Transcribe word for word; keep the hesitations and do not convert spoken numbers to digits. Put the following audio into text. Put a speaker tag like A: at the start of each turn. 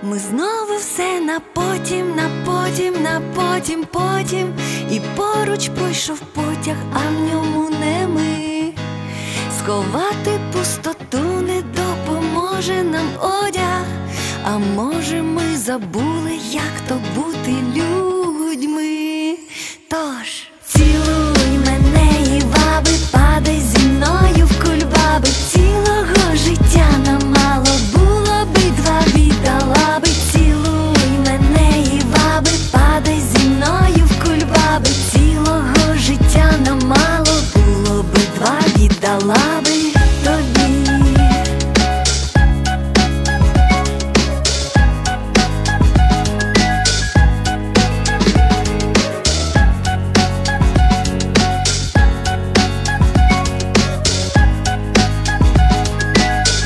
A: Ми знову все на потім, на потім, на потім, потім. І поруч пройшов потяг, а в ньому не ми. Сховати пустоту не допоможе нам одяг. А може ми забули, як то бути людьми? Тож